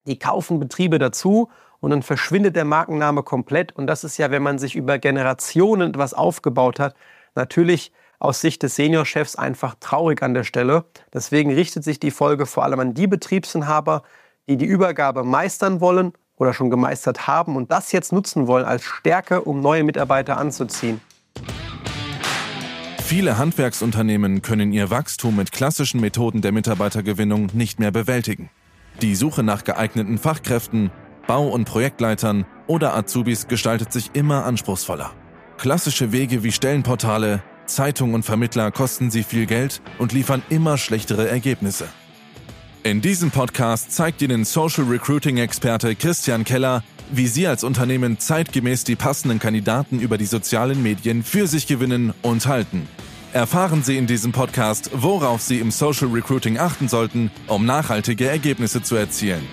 die kaufen Betriebe dazu und dann verschwindet der Markenname komplett. Und das ist ja, wenn man sich über Generationen etwas aufgebaut hat, natürlich aus Sicht des Seniorchefs einfach traurig an der Stelle. Deswegen richtet sich die Folge vor allem an die Betriebsinhaber, die die Übergabe meistern wollen oder schon gemeistert haben und das jetzt nutzen wollen als Stärke, um neue Mitarbeiter anzuziehen. Viele Handwerksunternehmen können ihr Wachstum mit klassischen Methoden der Mitarbeitergewinnung nicht mehr bewältigen. Die Suche nach geeigneten Fachkräften, Bau- und Projektleitern oder Azubis gestaltet sich immer anspruchsvoller. Klassische Wege wie Stellenportale, Zeitungen und Vermittler kosten sie viel Geld und liefern immer schlechtere Ergebnisse. In diesem Podcast zeigt Ihnen Social Recruiting-Experte Christian Keller, wie Sie als Unternehmen zeitgemäß die passenden Kandidaten über die sozialen Medien für sich gewinnen und halten. Erfahren Sie in diesem Podcast, worauf Sie im Social Recruiting achten sollten, um nachhaltige Ergebnisse zu erzielen.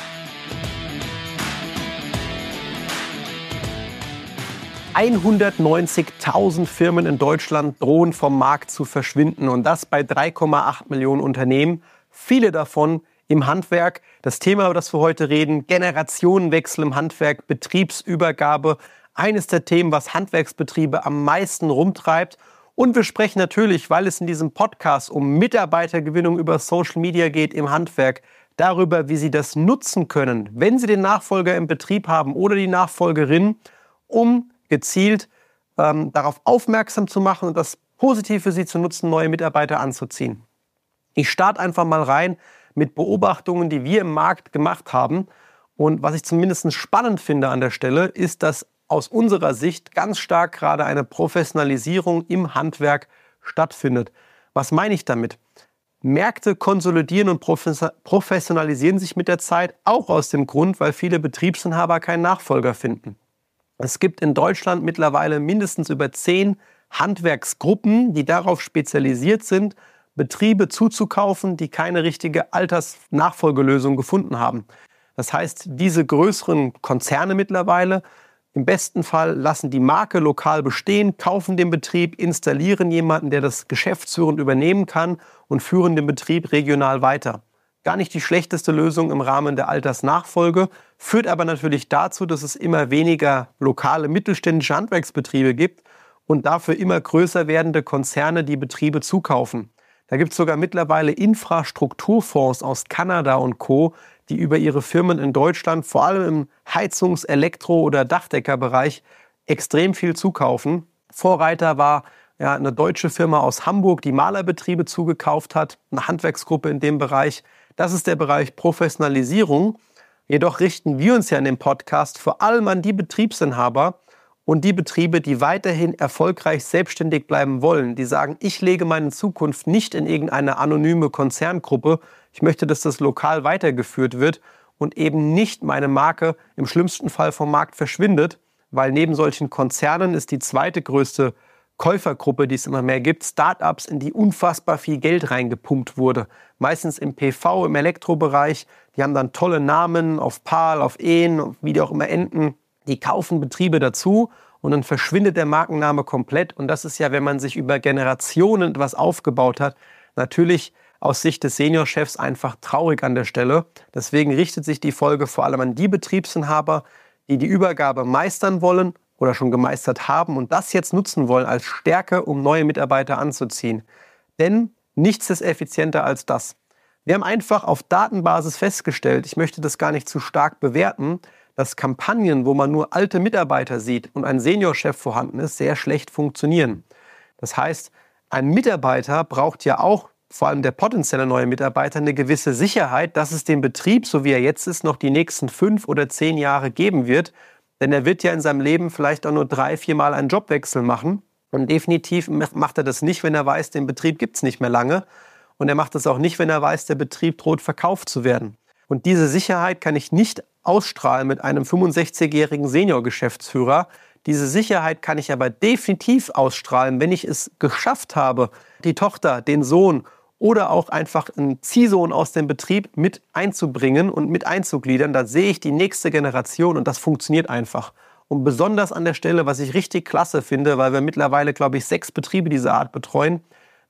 –190.000 Firmen in Deutschland drohen vom Markt zu verschwinden und das bei 3,8 Millionen Unternehmen, viele davon im Handwerk. Das Thema, über das wir heute reden, Generationenwechsel im Handwerk, Betriebsübergabe, eines der Themen, was Handwerksbetriebe am meisten rumtreibt. Und wir sprechen natürlich, weil es in diesem Podcast um Mitarbeitergewinnung über Social Media geht im Handwerk, darüber, wie Sie das nutzen können, wenn Sie den Nachfolger im Betrieb haben oder die Nachfolgerin, um gezielt darauf aufmerksam zu machen und das positiv für Sie zu nutzen, neue Mitarbeiter anzuziehen. Ich starte einfach mal rein mit Beobachtungen, die wir im Markt gemacht haben. Und was ich zumindest spannend finde an der Stelle, ist, dass aus unserer Sicht ganz stark gerade eine Professionalisierung im Handwerk stattfindet. Was meine ich damit? Märkte konsolidieren und professionalisieren sich mit der Zeit, auch aus dem Grund, weil viele Betriebsinhaber keinen Nachfolger finden. Es gibt in Deutschland mittlerweile mindestens über 10 Handwerksgruppen, die darauf spezialisiert sind, Betriebe zuzukaufen, die keine richtige Altersnachfolgelösung gefunden haben. Das heißt, diese größeren Konzerne mittlerweile im besten Fall lassen die Marke lokal bestehen, kaufen den Betrieb, installieren jemanden, der das geschäftsführend übernehmen kann und führen den Betrieb regional weiter. Gar nicht die schlechteste Lösung im Rahmen der Altersnachfolge, führt aber natürlich dazu, dass es immer weniger lokale mittelständische Handwerksbetriebe gibt und dafür immer größer werdende Konzerne, die Betriebe zukaufen. Da gibt es sogar mittlerweile Infrastrukturfonds aus Kanada und Co., die über ihre Firmen in Deutschland, vor allem im Heizungs-, Elektro- oder Dachdeckerbereich, extrem viel zukaufen. Vorreiter war eine deutsche Firma aus Hamburg, die Malerbetriebe zugekauft hat, eine Handwerksgruppe in dem Bereich. Das ist der Bereich Professionalisierung. Jedoch richten wir uns ja in dem Podcast vor allem an die Betriebsinhaber und die Betriebe, die weiterhin erfolgreich selbstständig bleiben wollen. Die sagen, ich lege meine Zukunft nicht in irgendeine anonyme Konzerngruppe. Ich möchte, dass das lokal weitergeführt wird und eben nicht meine Marke im schlimmsten Fall vom Markt verschwindet, weil neben solchen Konzernen ist die zweite größte Käufergruppe, die es immer mehr gibt, Startups, in die unfassbar viel Geld reingepumpt wurde. Meistens im PV, im Elektrobereich. Die haben dann tolle Namen auf PAL, auf EHN, wie die auch immer enden. Die kaufen Betriebe dazu und dann verschwindet der Markenname komplett. Und das ist ja, wenn man sich über Generationen etwas aufgebaut hat, natürlich aus Sicht des Seniorchefs einfach traurig an der Stelle. Deswegen richtet sich die Folge vor allem an die Betriebsinhaber, die die Übergabe meistern wollen oder schon gemeistert haben und das jetzt nutzen wollen als Stärke, um neue Mitarbeiter anzuziehen. Denn nichts ist effizienter als das. Wir haben einfach auf Datenbasis festgestellt, ich möchte das gar nicht zu stark bewerten, dass Kampagnen, wo man nur alte Mitarbeiter sieht und ein Seniorchef vorhanden ist, sehr schlecht funktionieren. Das heißt, ein Mitarbeiter braucht ja auch, vor allem der potenzielle neue Mitarbeiter, eine gewisse Sicherheit, dass es den Betrieb, so wie er jetzt ist, noch die nächsten 5 oder 10 Jahre geben wird. Denn er wird ja in seinem Leben vielleicht auch nur 3-4 Mal einen Jobwechsel machen. Und definitiv macht er das nicht, wenn er weiß, den Betrieb gibt es nicht mehr lange. Und er macht das auch nicht, wenn er weiß, der Betrieb droht verkauft zu werden. Und diese Sicherheit kann ich nicht ausstrahlen mit einem 65-jährigen Senior-Geschäftsführer. Diese Sicherheit kann ich aber definitiv ausstrahlen, wenn ich es geschafft habe, die Tochter, den Sohn oder auch einfach einen Ziehsohn aus dem Betrieb mit einzubringen und mit einzugliedern. Da sehe ich die nächste Generation und das funktioniert einfach. Und besonders an der Stelle, was ich richtig klasse finde, weil wir mittlerweile, glaube ich, 6 Betriebe dieser Art betreuen,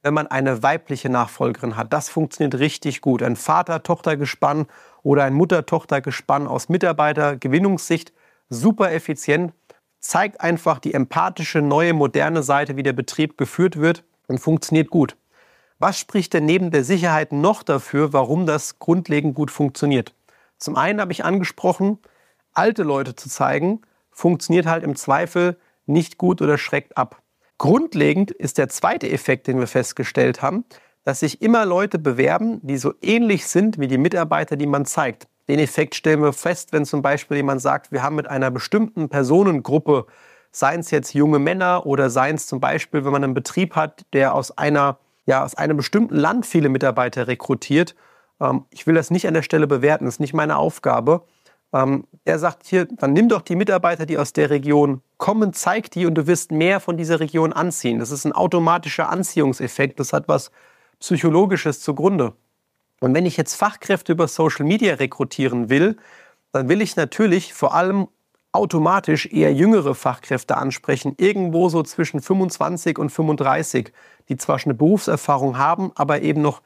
wenn man eine weibliche Nachfolgerin hat. Das funktioniert richtig gut. Ein Vater-Tochter-Gespann oder ein Mutter-Tochter-Gespann aus Mitarbeitergewinnungssicht, super effizient, zeigt einfach die empathische, neue, moderne Seite, wie der Betrieb geführt wird und funktioniert gut. Was spricht denn neben der Sicherheit noch dafür, warum das grundlegend gut funktioniert? Zum einen habe ich angesprochen, alte Leute zu zeigen, funktioniert halt im Zweifel nicht gut oder schreckt ab. Grundlegend ist der zweite Effekt, den wir festgestellt haben, dass sich immer Leute bewerben, die so ähnlich sind wie die Mitarbeiter, die man zeigt. Den Effekt stellen wir fest, wenn zum Beispiel jemand sagt, wir haben mit einer bestimmten Personengruppe, seien es jetzt junge Männer oder seien es zum Beispiel, wenn man einen Betrieb hat, der aus einem bestimmten Land viele Mitarbeiter rekrutiert. Ich will das nicht an der Stelle bewerten, das ist nicht meine Aufgabe. Er sagt hier, dann nimm doch die Mitarbeiter, die aus der Region kommen, zeig die und du wirst mehr von dieser Region anziehen. Das ist ein automatischer Anziehungseffekt, das hat was Psychologisches zugrunde. Und wenn ich jetzt Fachkräfte über Social Media rekrutieren will, dann will ich natürlich vor allem automatisch eher jüngere Fachkräfte ansprechen, irgendwo so zwischen 25 und 35, die zwar schon eine Berufserfahrung haben, aber eben noch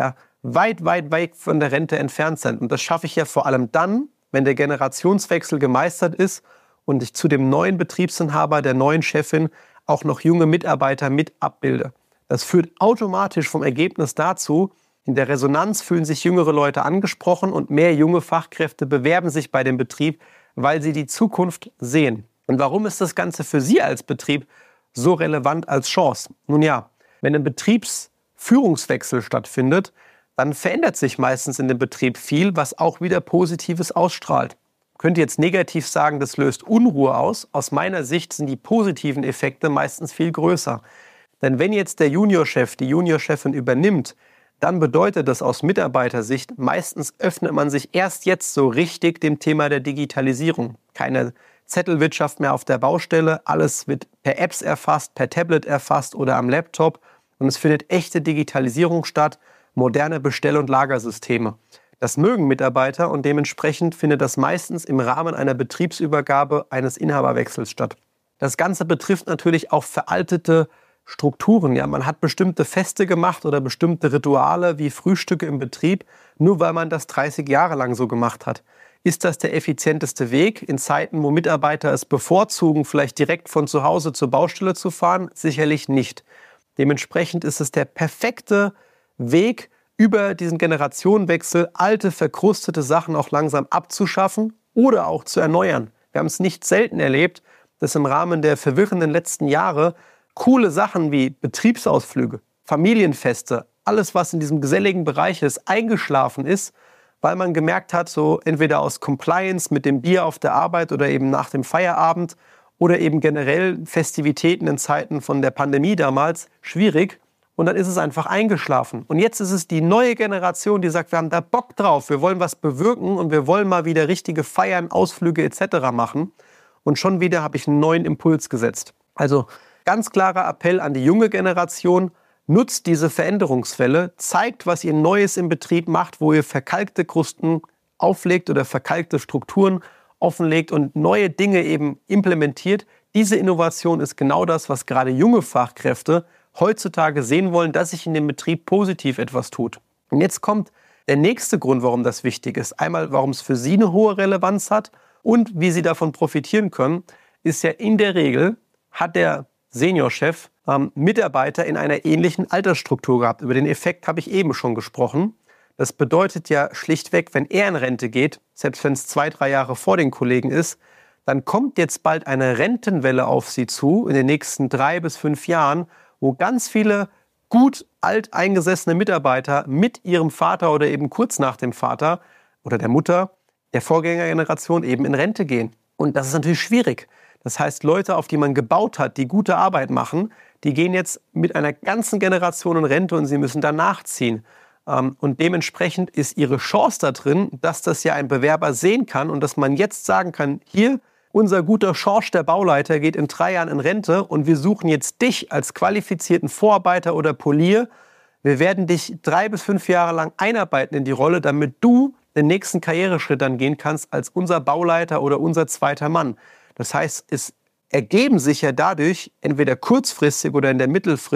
weit von der Rente entfernt sind. Und das schaffe ich ja vor allem dann, wenn der Generationswechsel gemeistert ist und ich zu dem neuen Betriebsinhaber, der neuen Chefin auch noch junge Mitarbeiter mit abbilde. Das führt automatisch vom Ergebnis dazu, in der Resonanz fühlen sich jüngere Leute angesprochen und mehr junge Fachkräfte bewerben sich bei dem Betrieb, weil sie die Zukunft sehen. Und warum ist das Ganze für Sie als Betrieb so relevant als Chance? Nun ja, wenn ein Betriebsführungswechsel stattfindet, dann verändert sich meistens in dem Betrieb viel, was auch wieder Positives ausstrahlt. Man könnte jetzt negativ sagen, das löst Unruhe aus. Aus meiner Sicht sind die positiven Effekte meistens viel größer. Denn wenn jetzt der Juniorchef, die Juniorchefin übernimmt, dann bedeutet das aus Mitarbeitersicht, meistens öffnet man sich erst jetzt so richtig dem Thema der Digitalisierung. Keine Zettelwirtschaft mehr auf der Baustelle, alles wird per Apps erfasst, per Tablet erfasst oder am Laptop und es findet echte Digitalisierung statt, moderne Bestell- und Lagersysteme. Das mögen Mitarbeiter und dementsprechend findet das meistens im Rahmen einer Betriebsübergabe eines Inhaberwechsels statt. Das Ganze betrifft natürlich auch veraltete Strukturen. Ja, man hat bestimmte Feste gemacht oder bestimmte Rituale wie Frühstücke im Betrieb, nur weil man das 30 Jahre lang so gemacht hat. Ist das der effizienteste Weg in Zeiten, wo Mitarbeiter es bevorzugen, vielleicht direkt von zu Hause zur Baustelle zu fahren? Sicherlich nicht. Dementsprechend ist es der perfekte Weg, über diesen Generationenwechsel alte, verkrustete Sachen auch langsam abzuschaffen oder auch zu erneuern. Wir haben es nicht selten erlebt, dass im Rahmen der verwirrenden letzten Jahre coole Sachen wie Betriebsausflüge, Familienfeste, alles, was in diesem geselligen Bereich ist, eingeschlafen ist, weil man gemerkt hat, so entweder aus Compliance mit dem Bier auf der Arbeit oder eben nach dem Feierabend oder eben generell Festivitäten in Zeiten von der Pandemie damals, schwierig. Und dann ist es einfach eingeschlafen. Und jetzt ist es die neue Generation, die sagt, wir haben da Bock drauf, wir wollen was bewirken und wir wollen mal wieder richtige Feiern, Ausflüge etc. machen. Und schon wieder habe ich einen neuen Impuls gesetzt. Also ganz klarer Appell an die junge Generation, nutzt diese Veränderungswelle, zeigt, was ihr Neues im Betrieb macht, wo ihr verkalkte Krusten auflegt oder verkalkte Strukturen offenlegt und neue Dinge eben implementiert. Diese Innovation ist genau das, was gerade junge Fachkräfte heutzutage sehen wollen, dass sich in dem Betrieb positiv etwas tut. Und jetzt kommt der nächste Grund, warum das wichtig ist. Einmal, warum es für Sie eine hohe Relevanz hat und wie Sie davon profitieren können, ist ja in der Regel, hat der Seniorchef Mitarbeiter in einer ähnlichen Altersstruktur gehabt. Über den Effekt habe ich eben schon gesprochen. Das bedeutet ja schlichtweg, wenn er in Rente geht, selbst wenn es 2-3 Jahre vor den Kollegen ist, dann kommt jetzt bald eine Rentenwelle auf Sie zu in den nächsten 3 bis 5 Jahren, wo ganz viele gut alteingesessene Mitarbeiter mit ihrem Vater oder eben kurz nach dem Vater oder der Mutter der Vorgängergeneration eben in Rente gehen. Und das ist natürlich schwierig. Das heißt, Leute, auf die man gebaut hat, die gute Arbeit machen, die gehen jetzt mit einer ganzen Generation in Rente und sie müssen danach ziehen. Und dementsprechend ist ihre Chance da drin, dass das ja ein Bewerber sehen kann und dass man jetzt sagen kann, hier, unser guter Schorsch, der Bauleiter, geht in 3 Jahren in Rente und wir suchen jetzt dich als qualifizierten Vorarbeiter oder Polier. Wir werden dich 3 bis 5 Jahre lang einarbeiten in die Rolle, damit du den nächsten Karriereschritt dann gehen kannst als unser Bauleiter oder unser zweiter Mann. Das heißt, es ergeben sich ja dadurch entweder kurzfristig oder in der Mittelfrist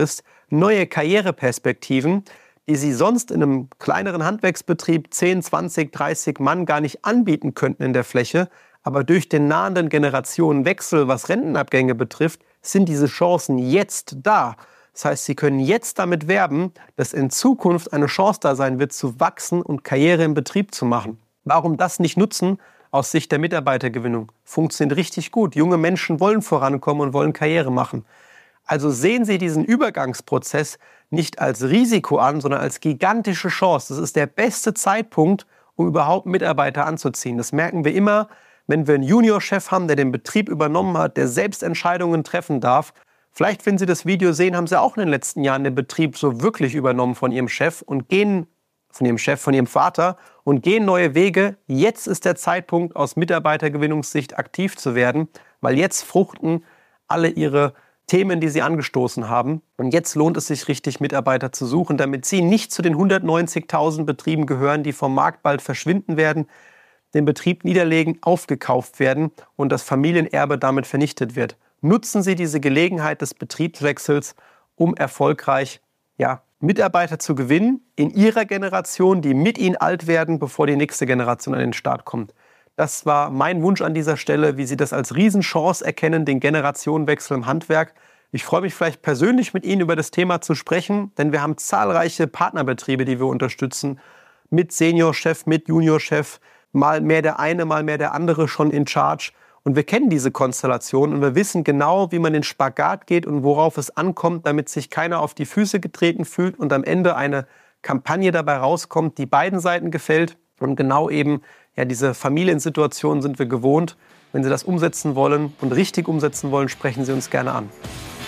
neue Karriereperspektiven, die Sie sonst in einem kleineren Handwerksbetrieb 10, 20, 30 Mann gar nicht anbieten könnten in der Fläche. Aber durch den nahenden Generationenwechsel, was Rentenabgänge betrifft, sind diese Chancen jetzt da. Das heißt, Sie können jetzt damit werben, dass in Zukunft eine Chance da sein wird, zu wachsen und Karriere im Betrieb zu machen. Warum das nicht nutzen? Aus Sicht der Mitarbeitergewinnung. Funktioniert richtig gut. Junge Menschen wollen vorankommen und wollen Karriere machen. Also sehen Sie diesen Übergangsprozess nicht als Risiko an, sondern als gigantische Chance. Das ist der beste Zeitpunkt, um überhaupt Mitarbeiter anzuziehen. Das merken wir immer, wenn wir einen Juniorchef haben, der den Betrieb übernommen hat, der selbst Entscheidungen treffen darf. Vielleicht, wenn Sie das Video sehen, haben Sie auch in den letzten Jahren den Betrieb so wirklich übernommen von Ihrem Chef und gehen von Ihrem Vater und gehen neue Wege. Jetzt ist der Zeitpunkt, aus Mitarbeitergewinnungssicht aktiv zu werden, weil jetzt fruchten alle Ihre Themen, die Sie angestoßen haben. Und jetzt lohnt es sich richtig, Mitarbeiter zu suchen, damit Sie nicht zu den 190.000 Betrieben gehören, die vom Markt bald verschwinden werden, den Betrieb niederlegen, aufgekauft werden und das Familienerbe damit vernichtet wird. Nutzen Sie diese Gelegenheit des Betriebswechsels, um erfolgreich Mitarbeiter zu gewinnen in Ihrer Generation, die mit Ihnen alt werden, bevor die nächste Generation an den Start kommt. Das war mein Wunsch an dieser Stelle, wie Sie das als Riesenchance erkennen, den Generationenwechsel im Handwerk. Ich freue mich vielleicht persönlich mit Ihnen über das Thema zu sprechen, denn wir haben zahlreiche Partnerbetriebe, die wir unterstützen, mit Seniorchef, mit Juniorchef, mal mehr der eine, mal mehr der andere schon in Charge. Und wir kennen diese Konstellation und wir wissen genau, wie man den Spagat geht und worauf es ankommt, damit sich keiner auf die Füße getreten fühlt und am Ende eine Kampagne dabei rauskommt, die beiden Seiten gefällt. Und genau eben diese Familiensituation sind wir gewohnt. Wenn Sie das umsetzen wollen und richtig umsetzen wollen, sprechen Sie uns gerne an.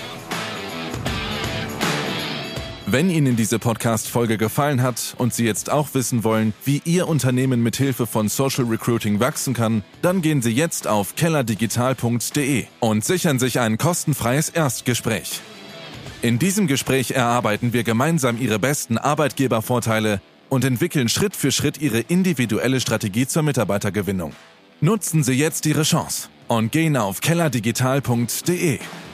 Wenn Ihnen diese Podcast-Folge gefallen hat und Sie jetzt auch wissen wollen, wie Ihr Unternehmen mit Hilfe von Social Recruiting wachsen kann, dann gehen Sie jetzt auf kellerdigital.de und sichern sich ein kostenfreies Erstgespräch. In diesem Gespräch erarbeiten wir gemeinsam Ihre besten Arbeitgebervorteile und entwickeln Schritt für Schritt Ihre individuelle Strategie zur Mitarbeitergewinnung. Nutzen Sie jetzt Ihre Chance und gehen auf kellerdigital.de.